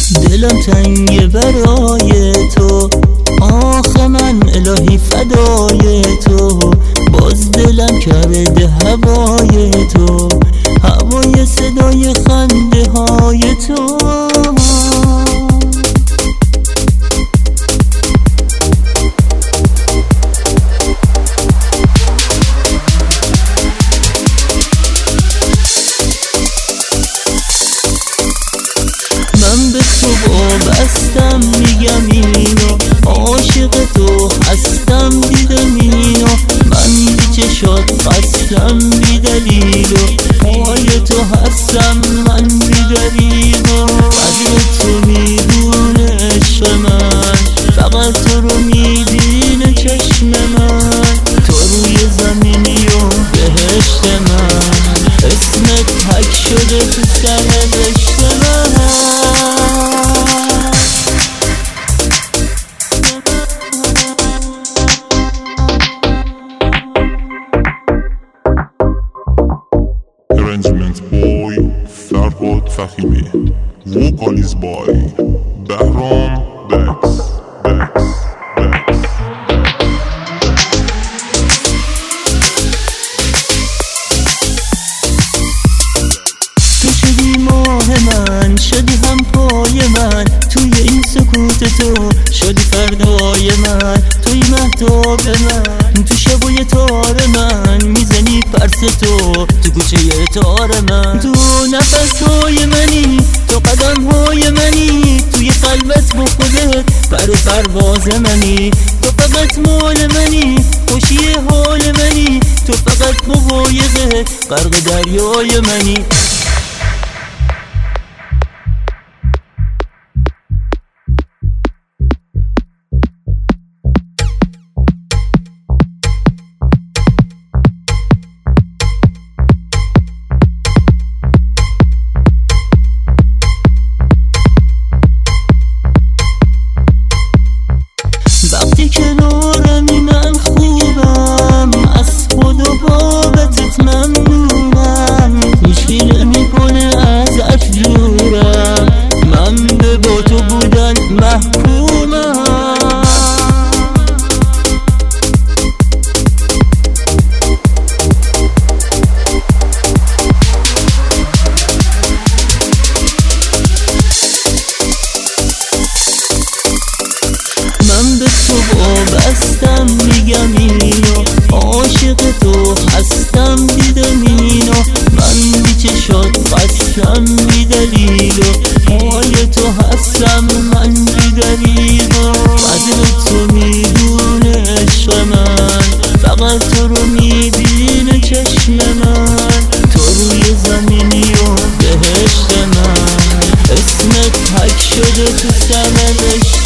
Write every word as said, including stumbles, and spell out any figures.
دلم تنگه برای تو، آخه من الهی فدای تو، باز دلم کرده هوای تو، هوای صدای خنده های تو. من به تو وابستم میگم اینو، عاشق تو هستم دیدم اینو، من بی چشات بستم بی دلیل و پای تو هستم من بی دلیل و قدر تو میدونه عشق من، فقط تو رو میبینه چشم من، تو روی زمینی و بهشت من، اسمت حک شده تو سر بشت من. Arrangement boy فرهاد فخیمی، vocals by بهرام بکس بکس بکس. تو شدی ماه من، شدی هم پای من، توی این سکوت تو شدی فردای من، توی مهتاب من، تو شبای تار من میزنی پرس تو، تو کوچه تار من، تو نفس های منی، تو قدم های منی، توی قلبت با خودت پر پرواز منی، تو فقط مال منی، خوشی حال منی، تو فقط مقایقه غرق دریای منی. وقتی کنارمی من خوبم، از خود و بابتت ممنونم، مشکل میکنه ازت دورم، من به با تو بودن محکومم. من به تو وابستم میگم اینو، عاشق تو هستم دیدم اینو، من بی چشات بستم بی دلیل و پای تو هستم من بی دلیل و قدر تو میدونه عشق من، فقط تو رو میبینه چشم من، تو روی زمینی و بهشت من، اسمت حک شده تو سر